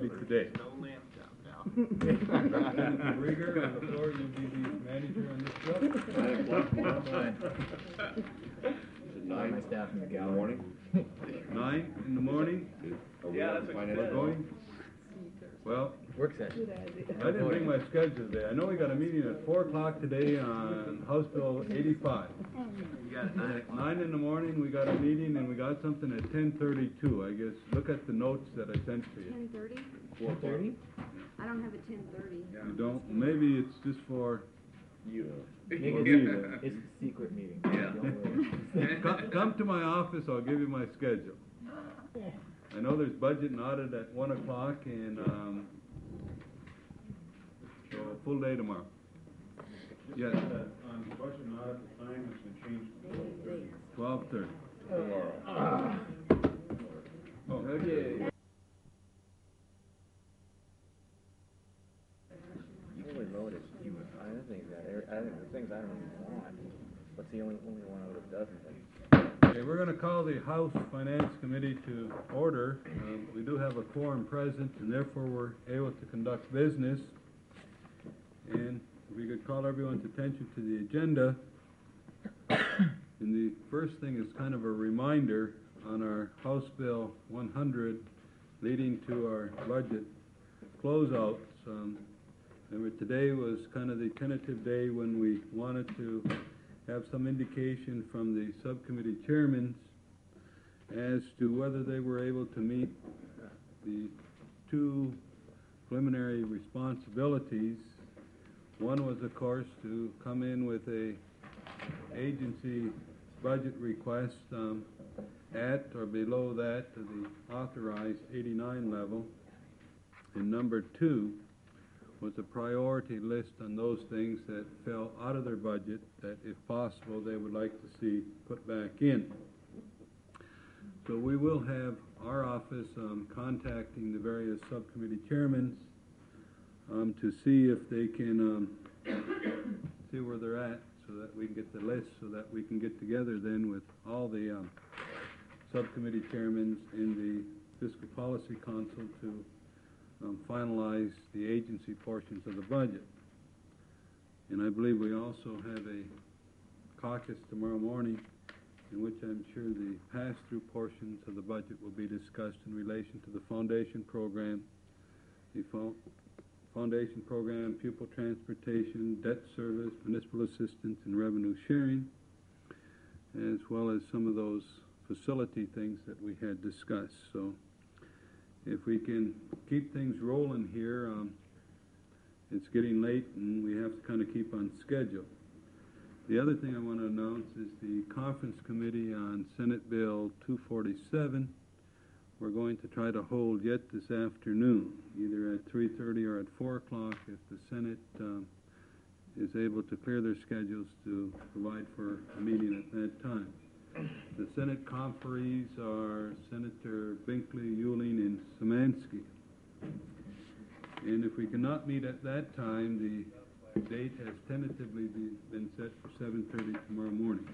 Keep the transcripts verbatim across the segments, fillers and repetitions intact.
committee today. No lamp job now. Senator Rieger, on the floor, you be the manager on this job. Nine. My staff in the gallery. Morning. Nine in the morning. Yeah, that's what you We're said. going. Well, Work session. I didn't bring my schedule today. I know we got a meeting at four o'clock today on House Bill eighty-five. You got it nine At o'clock. nine in the morning, we got a meeting, and we got something at ten thirty-two, I guess. Look at the notes that I sent to you. Ten thirty? Four thirty? I don't have a ten thirty. You don't, maybe it's just for, You. for Make me it, then. it's a secret meeting. Yeah. Don't worry. Come, come to my office, I'll give you my schedule. I know there's budget and audit at one o'clock, and, um, so a full day tomorrow. Yes, On budget and audit, the time has been changed to twelve thirty. twelve thirty. Okay. You only noticed, you, I don't think that, I think the things I don't even want, but the only, only one out of a dozen things. Okay, we're gonna call the House Finance Committee to order. Um, we do have a quorum present, and therefore we're able to conduct business. And if we could call everyone's attention to the agenda. And the first thing is kind of a reminder on our House Bill one hundred leading to our budget closeouts. Um, remember, today was kind of the tentative day when we wanted to have some indication from the subcommittee chairmen as to whether they were able to meet the two preliminary responsibilities. One was, of course, to come in with a agency budget request um, at or below that of the authorized eighty-nine level. And number two was a priority list on those things that fell out of their budget that, if possible, they would like to see put back in. So we will have our office um, contacting the various subcommittee chairmen um, to see if they can um, see where they're at, so that we can get the list, so that we can get together then with all the um, subcommittee chairmen in the Fiscal Policy Council to um, finalize the agency portions of the budget. And I believe we also have a caucus tomorrow morning in which I'm sure the pass-through portions of the budget will be discussed in relation to the foundation program, the fo foundation program, pupil transportation, debt service, municipal assistance, and revenue sharing, as well as some of those facility things that we had discussed. So if we can keep things rolling here, um, it's getting late and we have to kind of keep on schedule. The other thing I want to announce is the conference committee on Senate Bill two forty-seven. We're going to try to hold yet this afternoon, either at three thirty or at four o'clock, if the Senate um, is able to clear their schedules to provide for a meeting at that time. The Senate conferees are Senator Binkley, Yuling, and Szymanski. And if we cannot meet at that time, the date has tentatively be, been set for seven thirty tomorrow morning.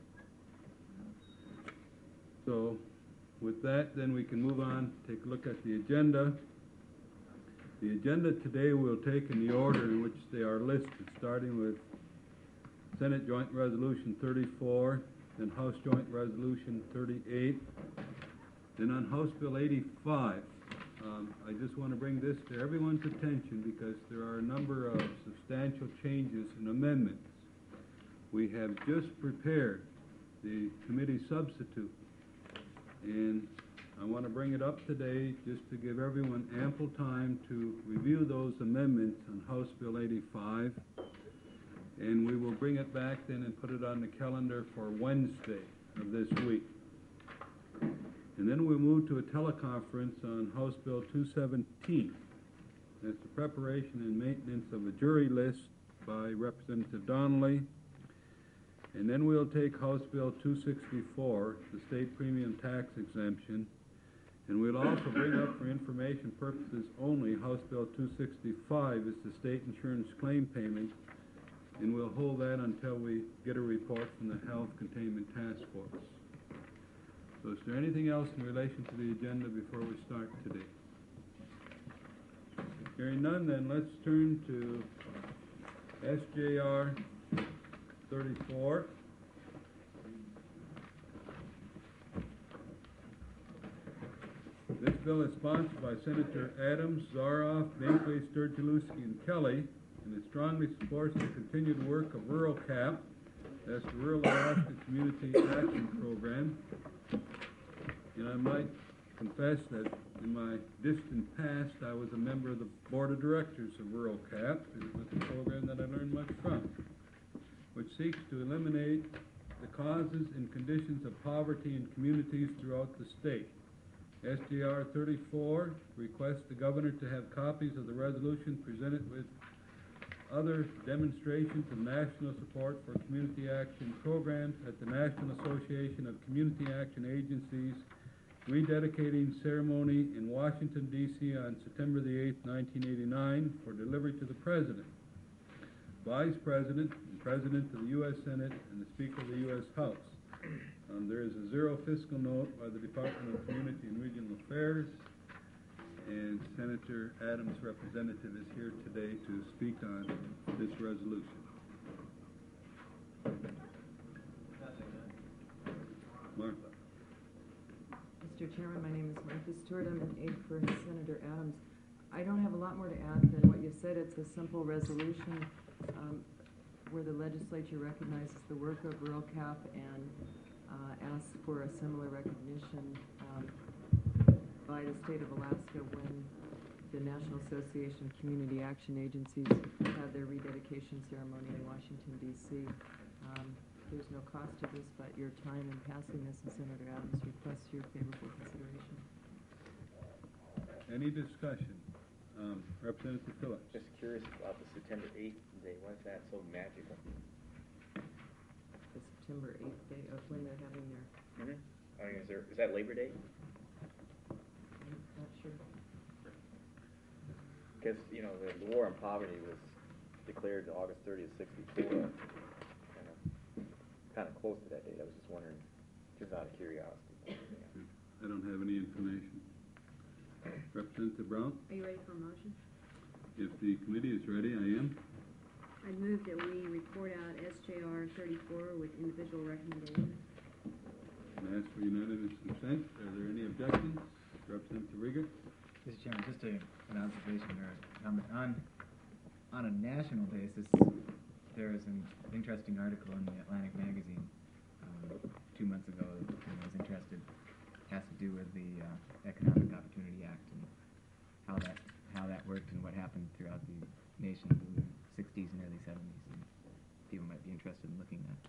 So with that, then we can move on, take a look at the agenda. The agenda today we'll take in the order in which they are listed, starting with Senate Joint Resolution thirty-four, then House Joint Resolution thirty-eight. Then on House Bill eighty-five, um, I just want to bring this to everyone's attention because there are a number of substantial changes and amendments. We have just prepared the committee substitute, and I want to bring it up today just to give everyone ample time to review those amendments on House Bill eighty-five. And we will bring it back then and put it on the calendar for Wednesday of this week. And then we'll move to a teleconference on House Bill two seventeen. That's the preparation and maintenance of a jury list by Representative Donnelly. And then we'll take House Bill two sixty-four, the state premium tax exemption. And we'll also bring up for information purposes only House Bill two sixty-five, is the state insurance claim payment. And we'll hold that until we get a report from the Health Containment Task Force. So is there anything else in relation to the agenda before we start today? Hearing none, then let's turn to S J R thirty-four. This bill is sponsored by Senator Adams, Zaroff, Binkley, Sturgeluski, and Kelly, and it strongly supports the continued work of Rural CAP, that's the Rural Alaska Community Action Program. And I might confess that in my distant past, I was a member of the Board of Directors of Rural CAP, and it was a program that I learned much from, which seeks to eliminate the causes and conditions of poverty in communities throughout the state. S J R thirty-four requests the governor to have copies of the resolution presented with other demonstrations of national support for community action programs at the National Association of Community Action Agencies rededicating ceremony in Washington, D C on September the eighth, nineteen eighty-nine for delivery to the President, Vice President, and President of the U S Senate, and the Speaker of the U S House. Um, there is a zero fiscal note by the Department of Community and Regional Affairs, and Senator Adams' representative is here today to speak on this resolution. Martha. Mister Chairman, my name is Martha Stewart. I'm an aide for Senator Adams. I don't have a lot more to add than what you said. It's a simple resolution um, where the legislature recognizes the work of Rural CAP and uh, asks for a similar recognition um, by the state of Alaska when the National Association of Community Action Agencies had their rededication ceremony in Washington, D C Um, there's no cost to this, but your time in passing this, and Senator Adams requests your favorable consideration. Any discussion? Um, Representative Phillips. Just curious about the September eighth day. Why is that so magical? The September eighth day of when they're having their, Mm-hmm. I mean, is there is that Labor Day? I'm not sure. Because you know the, the war on poverty was declared August thirtieth, sixty-four. Kind of, kind of close to that date. I was just wondering, just out of curiosity. Yeah. I don't have any information. Representative Brown? Are you ready for a motion? If the committee is ready, I am. I move that we report out S J R thirty-four with individual recommendations. I ask for unanimous consent. Are there any objections? Representative Rieger? Mister Chairman, just a, an observation or a comment. On, on a national basis, there is an interesting article in the Atlantic magazine um, two months ago that I was interested. It has to do with the uh, Economic Opportunity Act and how that how that worked and what happened throughout the nation in the sixties and early seventies. And people might be interested in looking at.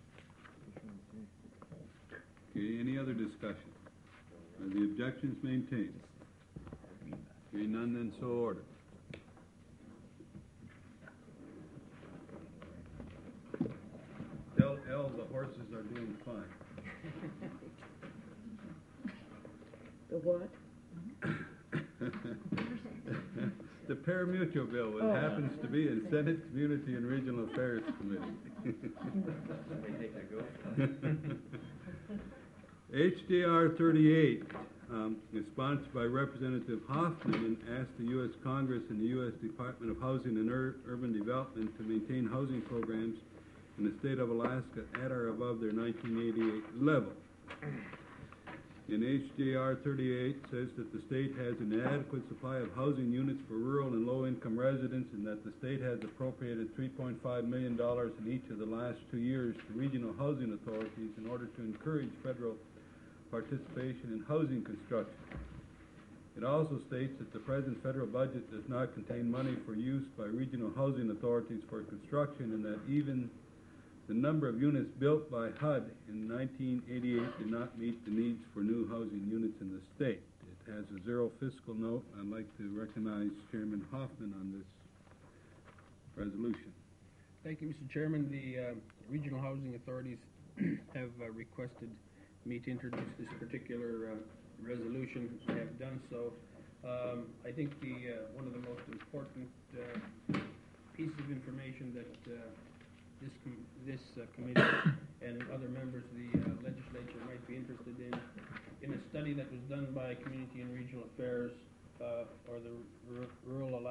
Okay, any other discussion? Are the objections maintained? Hearing none, then so ordered. Tell L the horses are doing fine. The what? The pari-mutuel bill, which Oh. happens to be in Senate Community and Regional Affairs Committee. Somebody take their go. H J R thirty-eight um, is sponsored by Representative Hoffman and asks the U S Congress and the U S Department of Housing and Ur Urban Development to maintain housing programs in the state of Alaska at or above their nineteen eighty-eight level. In H J R thirty-eight says that the state has an adequate supply of housing units for rural and low-income residents and that the state has appropriated three point five million dollars in each of the last two years to regional housing authorities in order to encourage federal participation in housing construction. It also states that the present federal budget does not contain money for use by regional housing authorities for construction and that even the number of units built by H U D in nineteen eighty-eight did not meet the needs for new housing units in the state. It has a zero fiscal note. I'd like to recognize Chairman Hoffman on this resolution. Thank you, Mister Chairman. The uh, regional housing authorities have uh, requested me to introduce this particular uh, resolution. I have done so. Um, I think the uh, one of the most important uh, pieces of information that uh, this com this uh, committee and other members of the uh, legislature might be interested in, in a study that was done by Community and Regional Affairs uh, or the R Rural Alaska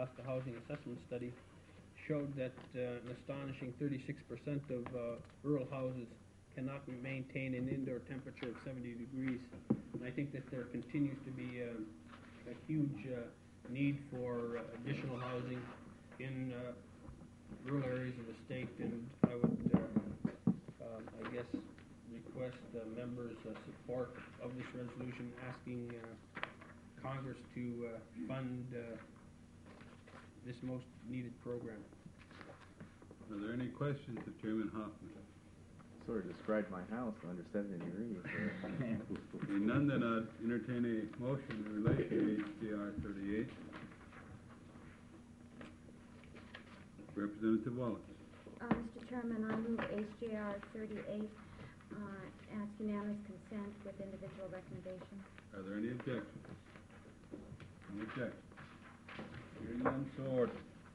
Alaska Housing Assessment Study showed that uh, an astonishing thirty-six percent of uh, rural houses cannot maintain an indoor temperature of seventy degrees. And I think that there continues to be um, a huge uh, need for uh, additional housing in uh, rural areas of the state, and I would, uh, um, I guess, request uh, members' uh, support of this resolution asking uh, Congress to uh, fund uh, this most needed program. Are there any questions of Chairman Hoffman? Sort of described my house under seventy degrees. Being none, then I'd entertain a motion in relation to H J R thirty-eight. Representative Wallace. Uh, Mister Chairman, I move H J R thirty-eight, uh, ask unanimous consent with individual recommendation. Are there any objections? No objections. Hearing none, so ordered.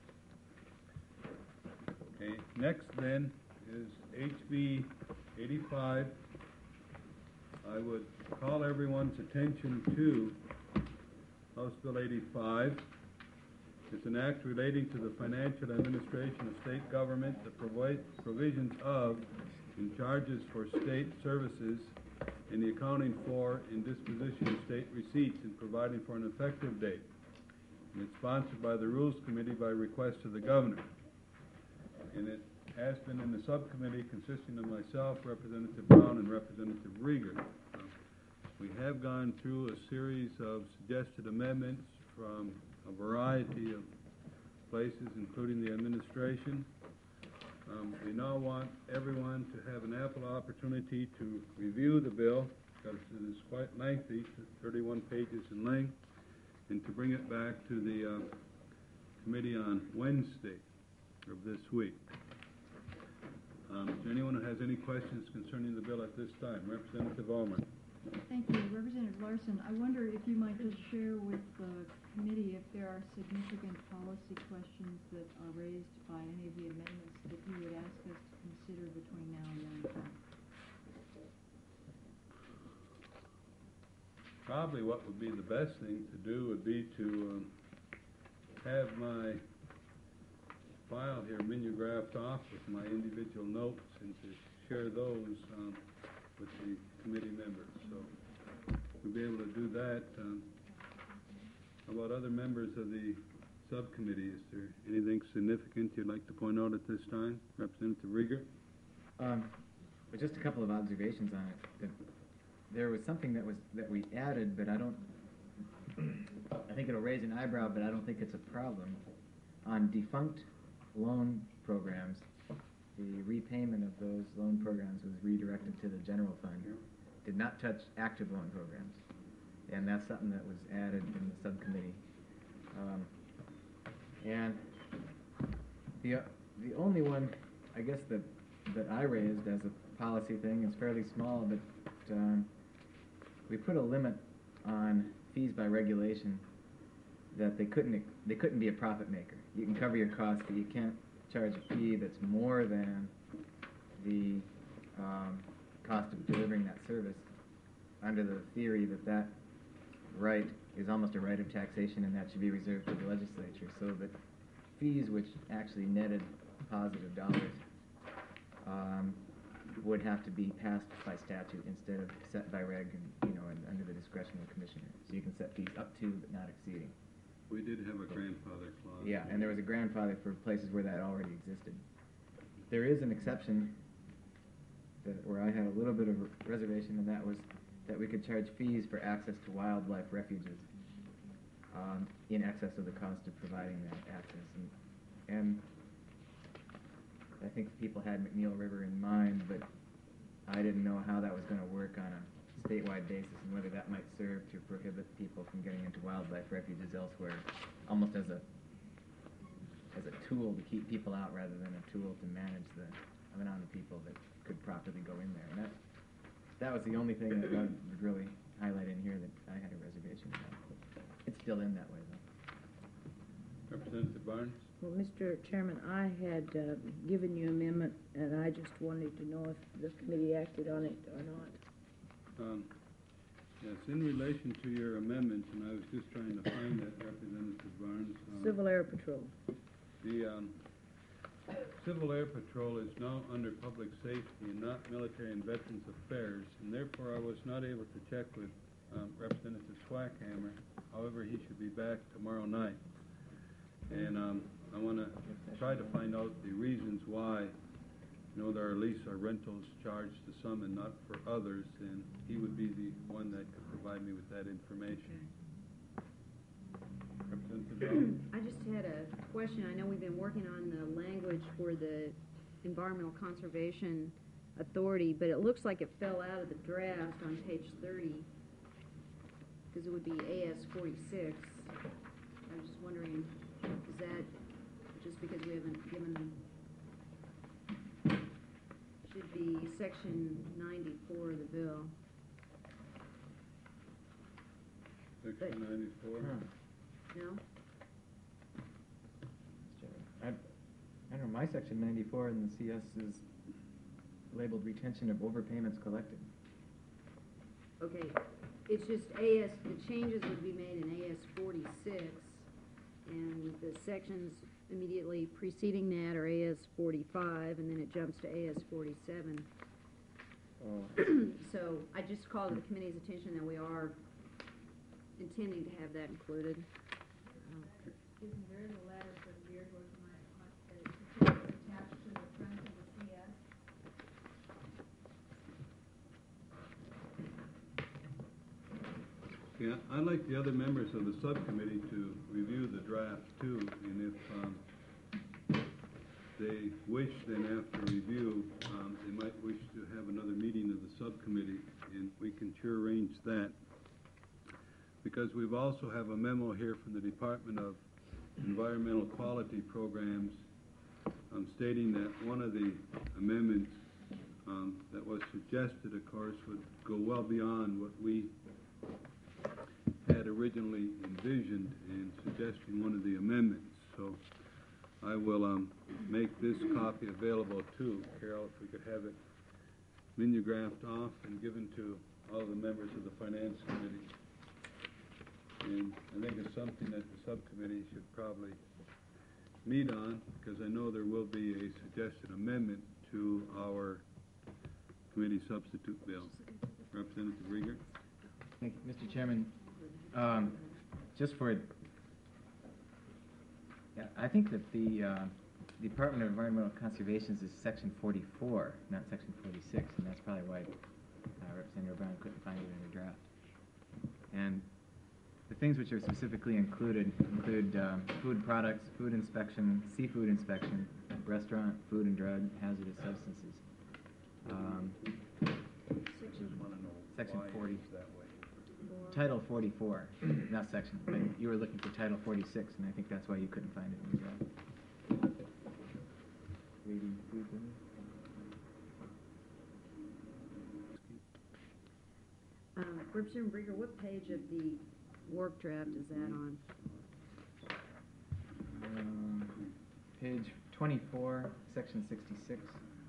Okay, next then is H B eighty-five. I would call everyone's attention to House Bill eighty-five. It's an act relating to the financial administration of state government, the provi- provisions of and charges for state services, and the accounting for and disposition of state receipts, and providing for an effective date. And it's sponsored by the Rules Committee by request of the Governor. And it has been in the subcommittee consisting of myself, Representative Brown, and Representative Rieger. Uh, we have gone through a series of suggested amendments from a variety of places, including the administration. Um, we now want everyone to have an ample opportunity to review the bill, because it is quite lengthy, thirty-one pages in length, and to bring it back to the uh, committee on Wednesday of this week. Um, is there anyone who has any questions concerning the bill at this time? Representative Allman. Thank you. Representative Larson, I wonder if you might just share with the committee if there are significant policy questions that are raised by any of the amendments that you would ask us to consider between now and then. Probably what would be the best thing to do would be to um, have my file here mimeographed off with my individual notes and to share those um, with the committee members. So we'll be able to do that. Um, how about other members of the subcommittee? Is there anything significant you'd like to point out at this time? Representative Rieger? Um, but just a couple of observations on it. The, there was something that was that we added, but I don't. I think it'll raise an eyebrow, but I don't think it's a problem. On defunct loan programs, the repayment of those loan programs was redirected to the general fund. Did not touch active loan programs, and that's something that was added in the subcommittee. Um, and the uh, the only one, I guess that that I raised as a policy thing is fairly small, but um, we put a limit on fees by regulation that they couldn't they couldn't be a profit maker. You can cover your costs, but you can't charge a fee that's more than the um, cost of delivering that service, under the theory that that right is almost a right of taxation, and that should be reserved for the legislature, so that fees which actually netted positive dollars um, would have to be passed by statute instead of set by reg, and, you know, and under the discretion of the commissioner. So you can set fees up to but not exceeding. We did have a grandfather clause. Yeah, and there was a grandfather for places where that already existed. There is an exception that, where I had a little bit of reservation, and that was that we could charge fees for access to wildlife refuges um, in excess of the cost of providing that access. And, and I think people had McNeil River in mind, but I didn't know how that was going to work on a statewide basis, and whether that might serve to prohibit people from getting into wildlife refuges elsewhere, almost as a as a tool to keep people out rather than a tool to manage the amount of people that could properly go in there. And that that was the only thing that I would really highlight in here that I had a reservation about. It's still in that way, though. Representative Barnes? Well, Mister Chairman, I had uh, given you amendment, and I just wanted to know if the committee acted on it or not. Um, yes, in relation to your amendment, and I was just trying to find that, Representative Barnes. Um, Civil Air Patrol. The, um, Civil Air Patrol is now under Public Safety and not Military and Veterans Affairs, and therefore I was not able to check with, um, Representative Swackhammer. However, he should be back tomorrow night. And, um, I wanna try to find out the reasons why, you know, there are lease or rentals charged to some and not for others, and he would be the one that could provide me with that information. Representative Brown? I just had a question. I know we've been working on the language for the Environmental Conservation Authority, but it looks like it fell out of the draft on page thirty, because it would be A S forty-six. I was just wondering, is that just because we haven't given, should be section ninety-four of the bill. Section ninety-four? No? I, I don't know, my section ninety-four in the C S is labeled retention of overpayments collected. Okay, it's just A S, the changes would be made in A S forty-six, and the sections immediately preceding that are A S forty-five, and then it jumps to A S forty-seven. Oh. So I just called the committee's attention that we are intending to have that included. Isn't there the letter for the Beard Works that it's attached to the front of the C S? Yeah, I'd like the other members of the subcommittee to review the draft too, and if, um, they wish, then after review, um, they might wish to have another meeting of the subcommittee, and we can sure arrange that. Because we've also have a memo here from the Department of Environmental Quality Programs, um, stating that one of the amendments, um, that was suggested, of course, would go well beyond what we had originally envisioned in suggesting one of the amendments. So I will um, make this copy available too, Carol, if we could have it mimeographed off and given to all the members of the Finance Committee. And I think it's something that the subcommittee should probably meet on, because I know there will be a suggested amendment to our committee substitute bill. Representative Rieger? Thank you, Mister Chairman. Um, just for, yeah, I think that the uh, Department of Environmental Conservation is section forty-four, not section forty-six, and that's probably why uh, Representative Brown couldn't find it in the draft. And the things which are specifically included include um, food products, food inspection, seafood inspection, restaurant, food and drug, hazardous substances. Um, section forty. Title forty-four, not section, but you were looking for Title forty-six, and I think that's why you couldn't find it in the draft. Reading food business. Uh, Representative Rieger, what page of the work draft is that on? Um, page twenty-four, section sixty-six.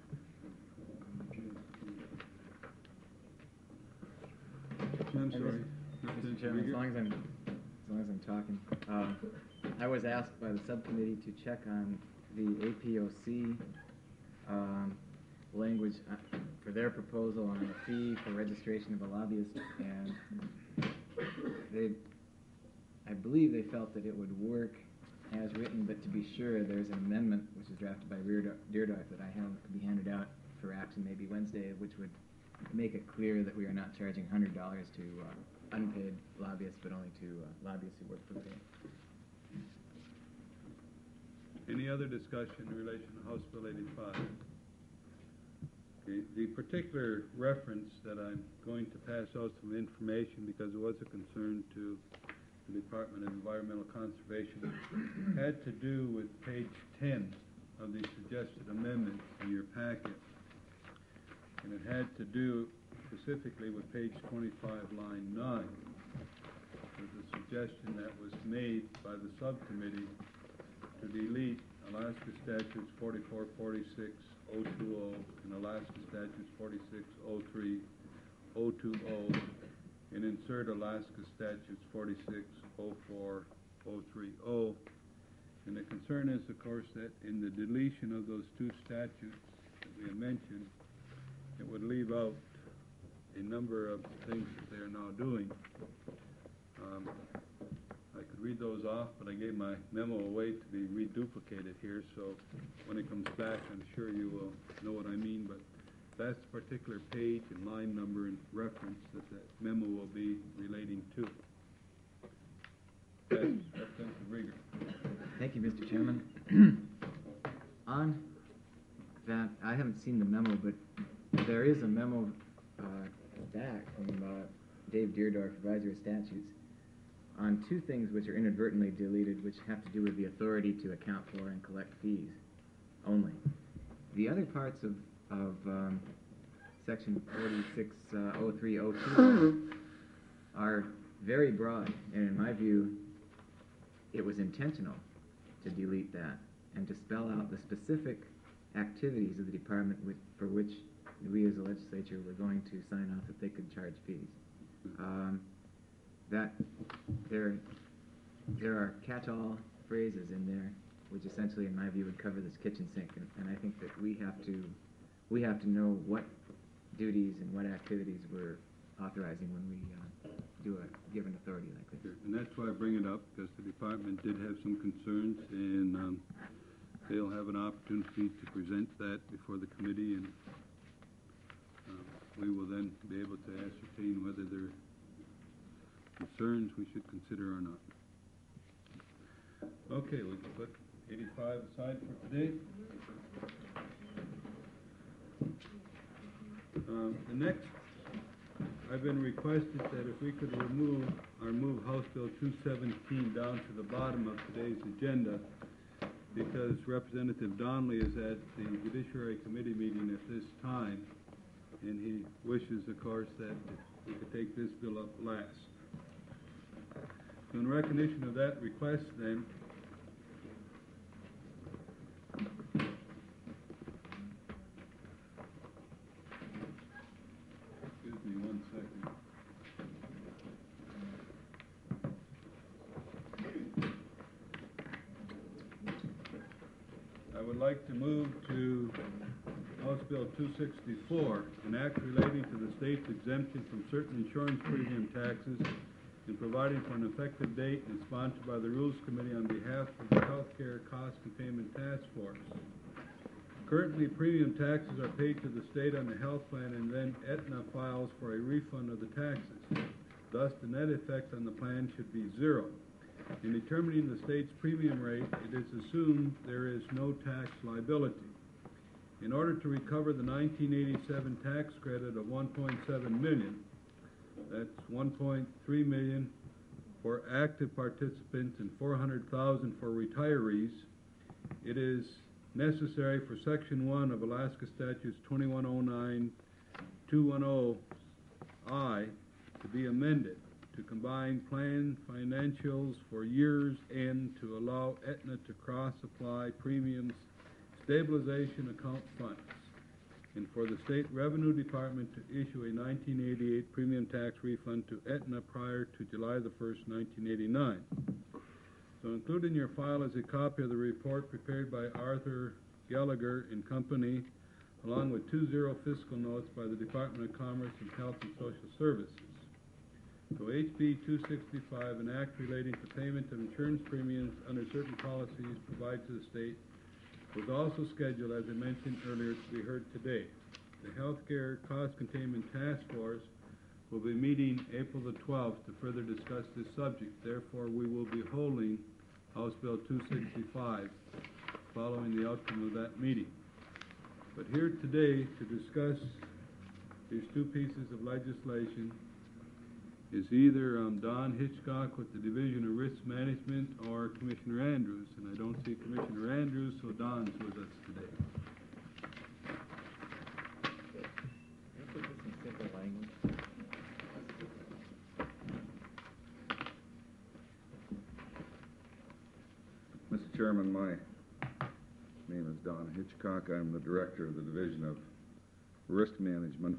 I'm sorry. Mister Chairman, as long as I'm, as long as I'm talking, um, I was asked by the subcommittee to check on the A P O C um, language uh, for their proposal on a fee for registration of a lobbyist, and they, I believe they felt that it would work as written, but to be sure, there's an amendment which is drafted by Rear Deerdark that I have to be handed out for action maybe Wednesday, which would make it clear that we are not charging one hundred dollars to uh, unpaid lobbyists, but only to uh, lobbyists who work for the pay. Any other discussion in relation to House Bill eighty-five? Okay, the particular reference that I'm going to pass out some information, because it was a concern to the Department of Environmental Conservation, had to do with page ten of the suggested amendment in your packet. And it had to do specifically with page twenty-five, line nine, with the suggestion that was made by the subcommittee to delete Alaska Statutes forty-four forty-six oh two oh and Alaska Statutes forty-six oh three oh two oh and insert Alaska Statutes forty-six oh four oh three oh And the concern is, of course, that in the deletion of those two statutes that we have mentioned, it would leave out a number of things that they are now doing. Um, I could read those off, but I gave my memo away to be reduplicated here, so when it comes back, I'm sure you will know what I mean, but that's the particular page and line number and reference that that memo will be relating to. Yes, Representative Rieger. Thank you, Mister Chairman. On that, I haven't seen the memo, but there is a memo uh, back from uh, Dave Deerdorf, Advisor of Statutes, on two things which are inadvertently deleted, which have to do with the authority to account for and collect fees only. The other parts of, of um, Section forty-six oh three oh two are very broad, and in my view, it was intentional to delete that and to spell out the specific activities of the department with, for which we as a legislature were going to sign off that they could charge fees. Um, that there, there are catch-all phrases in there which essentially, in my view, would cover this kitchen sink, and, and I think that we have to, we have to know what duties and what activities we're authorizing when we uh, do a given authority like this. Sure. And that's why I bring it up, because the department did have some concerns, and um, they'll have an opportunity to present that before the committee, and uh, we will then be able to ascertain whether there are concerns we should consider or not. Okay, we can put eighty-five aside for today. Um, the next, I've been requested that if we could remove or move House Bill two seventeen down to the bottom of today's agenda, because Representative Donnelly is at the Judiciary Committee meeting at this time, and he wishes, of course, that we could take this bill up last. So in recognition of that request, then, excuse me one second. I would like to move to House Bill two sixty-four, an act relating to the state's exemption from certain insurance premium taxes and providing for an effective date, and sponsored by the Rules Committee on behalf of the Healthcare Cost Containment Task Force. Currently, premium taxes are paid to the state on the health plan, and then Aetna files for a refund of the taxes. Thus, the net effect on the plan should be zero. In determining the state's premium rate, it is assumed there is no tax liability. In order to recover the nineteen eighty-seven tax credit of one point seven million dollars, that's one point three million dollars for active participants and four hundred thousand dollars for retirees, it is necessary for Section one of Alaska Statutes twenty-one oh nine two ten I to be amended to combine plan financials for years and to allow Aetna to cross-apply premiums stabilization account funds, and for the State Revenue Department to issue a nineteen eighty-eight premium tax refund to Aetna prior to July the first, nineteen eighty-nine. So included in your file is a copy of the report prepared by Arthur Gallagher and Company, along with two zero fiscal notes by the Department of Commerce and Health and Social Services. So H B two sixty-five, an act relating to payment of insurance premiums under certain policies provided to the state, was also scheduled, as I mentioned earlier, to be heard today. The Healthcare Cost Containment Task Force will be meeting April the twelfth to further discuss this subject. Therefore, we will be holding House Bill two sixty-five following the outcome of that meeting. But here today to discuss these two pieces of legislation is either um, Don Hitchcock with the Division of Risk Management or Commissioner Andrews, and I don't see Commissioner Andrews, so Don's with us today. Can I put this in simple language? Mister Chairman, my name is Don Hitchcock. I'm the Director of the Division of Risk Management.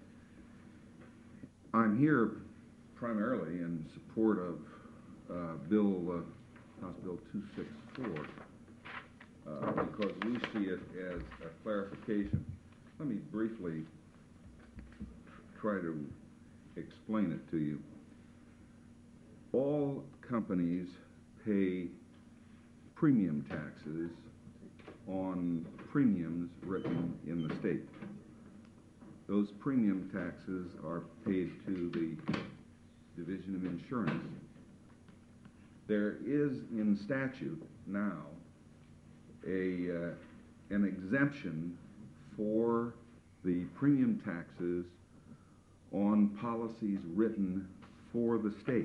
I'm here primarily in support of uh, Bill, uh, House Bill two sixty-four. before, uh, because we see it as a clarification. Let me briefly try to explain it to you. All companies pay premium taxes on premiums written in the state. Those premium taxes are paid to the Division of Insurance. There is in statute now a uh, an exemption for the premium taxes on policies written for the state.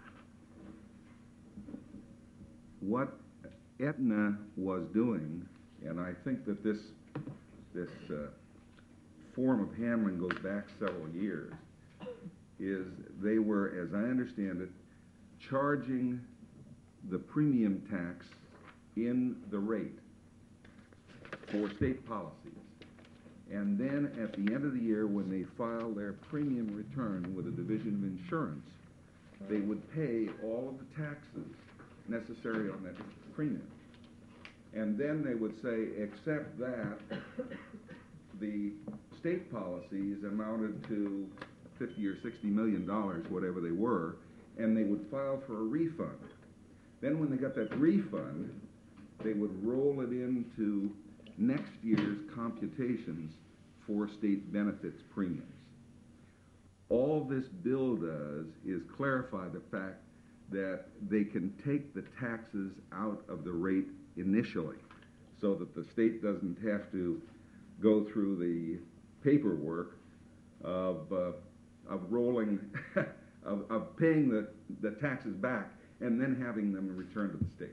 What Aetna was doing, and I think that this this uh, form of handling goes back several years, is they were, as I understand it, charging the premium tax in the rate for state policies. And then at the end of the year, when they file their premium return with the Division of Insurance, they would pay all of the taxes necessary on that premium. And then they would say, except that the state policies amounted to fifty or sixty million dollars, whatever they were, and they would file for a refund. Then when they got that refund, they would roll it into next year's computations for state benefits premiums. All this bill does is clarify the fact that they can take the taxes out of the rate initially, so that the state doesn't have to go through the paperwork of, uh, of rolling, of, of paying the, the taxes back and then having them returned to the state.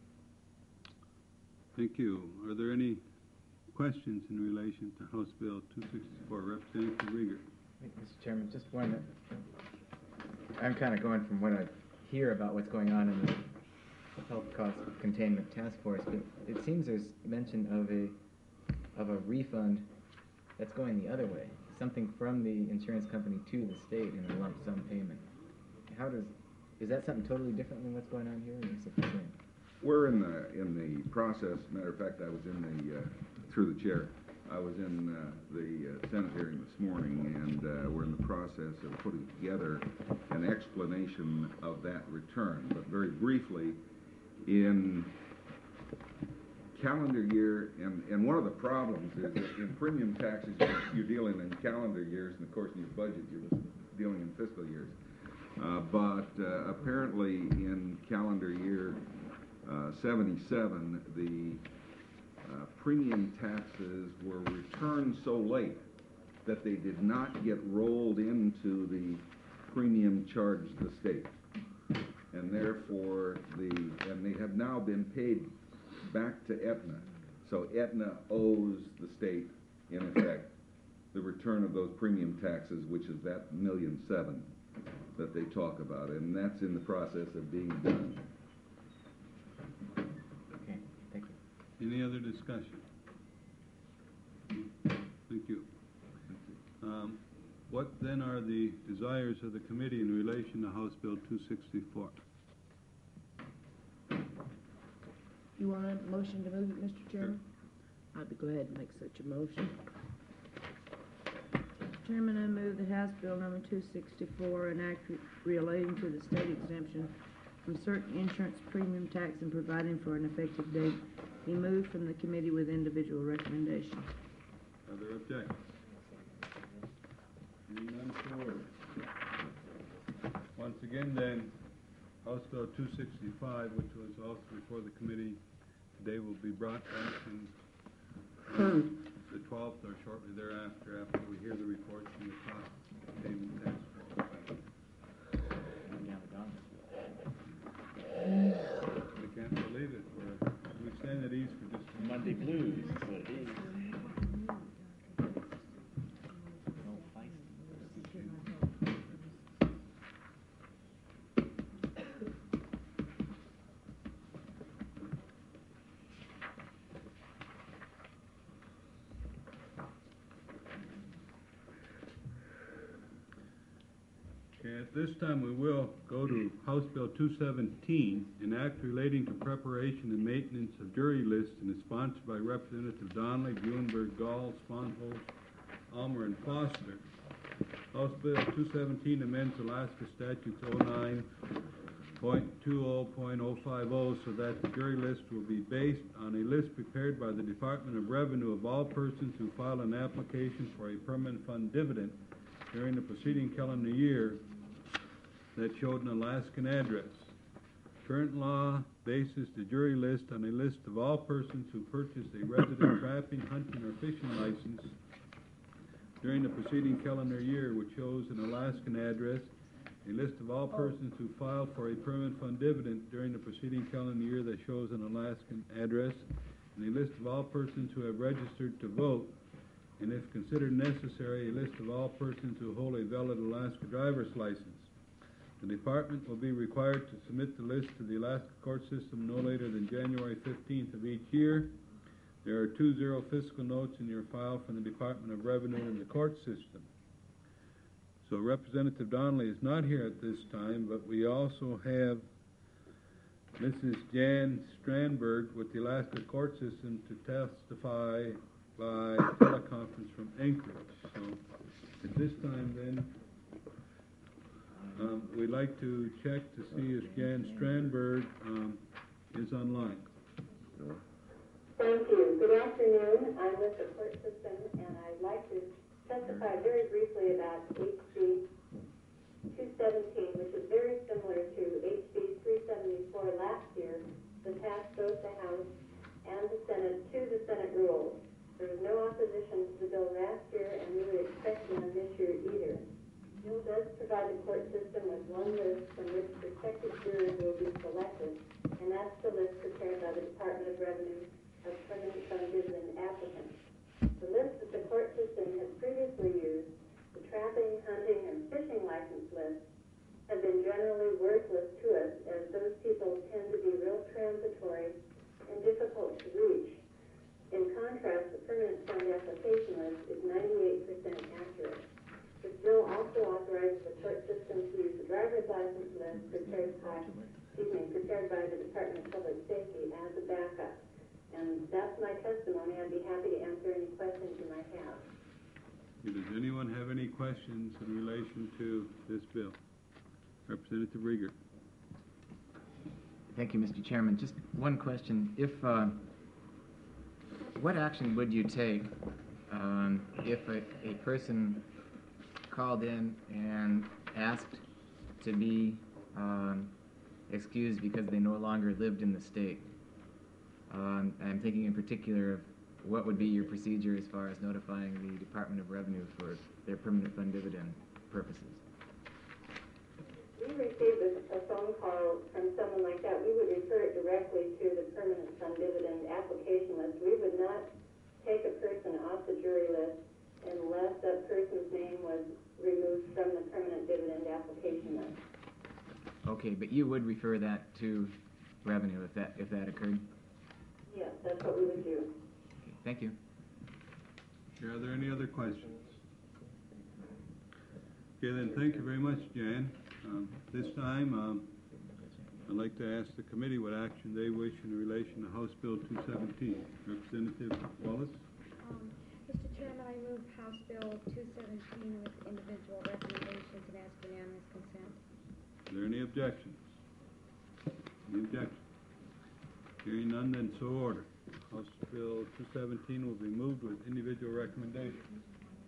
Thank you. Are there any questions in relation to House Bill two sixty-four? Representative Rieger. Mister Chairman, just one that I'm kind of going from what I hear about what's going on in the Health Cost Containment Task Force, but it seems there's mention of a of a refund that's going the other way, something from the insurance company to the state in a lump sum payment. How does is that something totally different than what's going on here, or is it the same? We're in the in the process. Matter of fact, I was in the uh, through the chair. I was in uh, the uh, Senate hearing this morning, and uh, we're in the process of putting together an explanation of that return. But very briefly, in calendar year, and, and one of the problems is that in premium taxes, you're, you're dealing in calendar years, and of course in your budget, you're dealing in fiscal years. Uh, but uh, apparently in calendar year uh, seventy-seven, the uh, premium taxes were returned so late that they did not get rolled into the premium charged to the state. And therefore, the and they have now been paid back to Aetna. So Aetna owes the state, in effect, the return of those premium taxes, which is that million seven that they talk about, and that's in the process of being done. Okay, thank you. Any other discussion? Thank you. Um, what then are the desires of the committee in relation to House Bill two sixty-four? You want a motion to move it, Mister Chairman? I'd be glad to make such a motion. Mister Chairman, I move that House Bill number two sixty-four, an act relating to the state exemption from certain insurance premium tax and providing for an effective date, be moved from the committee with individual recommendation. Other objections? Seeing none, so ordered. Once again, then, House Bill two sixty-five, which was also before the committee today, will be brought back in the twelfth or shortly thereafter, after we hear the reports from the cost containment task force. I can't believe it. We're, we've stayed at ease for just a Monday blues is what it is. Okay, at At this time, we will go to House Bill two seventeen, an act relating to preparation and maintenance of jury lists, and is sponsored by Representative Donnelly, Buenberg, Gall, Sponholz, Almer, and Foster. House Bill two seventeen amends Alaska Statutes oh nine point two oh point oh five oh so that the jury list will be based on a list prepared by the Department of Revenue of all persons who file an application for a permanent fund dividend during the preceding calendar year that showed an Alaskan address. Current law bases the jury list on a list of all persons who purchased a resident trapping, hunting, or fishing license during the preceding calendar year which shows an Alaskan address, a list of all persons who filed for a permanent fund dividend during the preceding calendar year that shows an Alaskan address, and a list of all persons who have registered to vote, and if considered necessary, a list of all persons who hold a valid Alaska driver's license. The department will be required to submit the list to the Alaska court system no later than January fifteenth of each year. There are two zero fiscal notes in your file from the Department of Revenue and the court system. So Representative Donnelly is not here at this time, but we also have Missus Jan Strandberg with the Alaska court system to testify by teleconference from Anchorage. So at this time then, um, we'd like to check to see if Jan Strandberg um, is online. Thank you. Good afternoon. I'm with the court system, and I'd like to testify very briefly about H B two seventeen, which is very similar to H B three seventy-four last year. The passed both the House and the Senate to the Senate rules. There was no opposition to the bill last year, and we would expect none this year either. The bill does provide the court system with one list from which prospective jurors will be selected, and that's the list prepared by the Department of Revenue of permanent fund dividend applicants. The list that the court system has previously used, the trapping, hunting, and fishing license lists, have been generally worthless to us as those people tend to be real transitory and difficult to reach. In contrast, the permanent fund application list is ninety-eight percent accurate. This bill also authorizes the court system to use the driver's license list prepared by, excuse me, prepared by the Department of Public Safety as a backup. And that's my testimony. I'd be happy to answer any questions you might have. Does anyone have any questions in relation to this bill? Representative Rieger. Thank you, Mister Chairman. Just one question. If, uh, what action would you take um, if a, a person called in and asked to be um, excused because they no longer lived in the state? Um, I'm thinking in particular of what would be your procedure as far as notifying the Department of Revenue for their permanent fund dividend purposes. We received a, a phone call from someone like that. We would refer it directly to the permanent fund dividend application list. We would not take a person off the jury list unless that person's name was removed from the permanent dividend application list. Okay, but you would refer that to Revenue if that if that occurred? Yes, that's what we would do. Okay, thank you. Are there any other questions? Okay, then thank you very much, Jan. Um, this time, um, I'd like to ask the committee what action they wish in relation to House Bill two seventeen. Representative Wallace? Um, Mister Chairman, I move House Bill two seventeen with individual recommendations and ask unanimous consent. Are there any objections? Any objections? Hearing none, then so ordered. House Bill two seventeen will be moved with individual recommendations.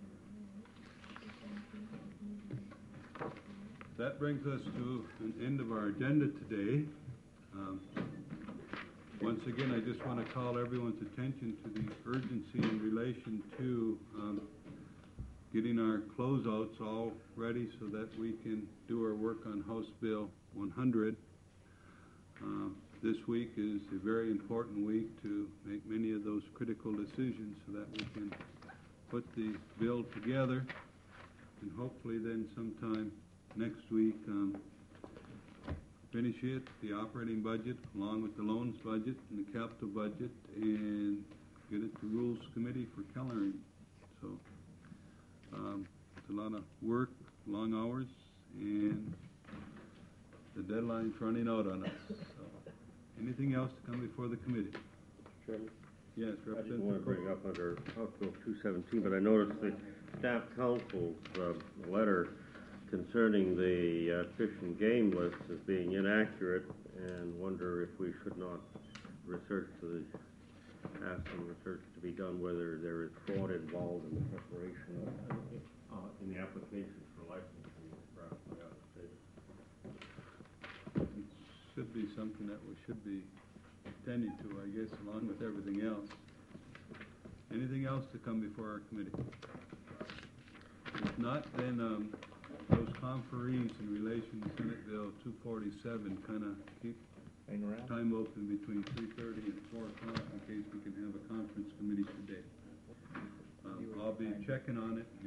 That brings us to an end of our agenda today. Um, once again, I just want to call everyone's attention to the urgency in relation to um, getting our closeouts all ready so that we can do our work on House Bill one hundred. Um, This week is a very important week to make many of those critical decisions so that we can put the bill together and hopefully then sometime next week um, finish it, the operating budget along with the loans budget and the capital budget, and get it to Rules Committee for calendaring. So um, it's a lot of work, long hours, and the deadline's running out on us, so. Anything else to come before the committee? Chairman, Yes, I just Representative want to Cook. bring up under House Bill two seventeen, but I noticed the staff counsel's uh, letter concerning the uh, fish and game list as being inaccurate, and wonder if we should not research to the, ask some research to be done whether there is fraud involved in the preparation of, uh, in the application for licensing. perhaps by out of state. Should be something that we should be attending to, I guess, along with everything else. Anything else to come before our committee? If not, then, um, those conferees in relation to Senate Bill two forty-seven kinda keep Hang around. time open between three thirty and four o'clock in case we can have a conference committee today. Um, I'll be checking on it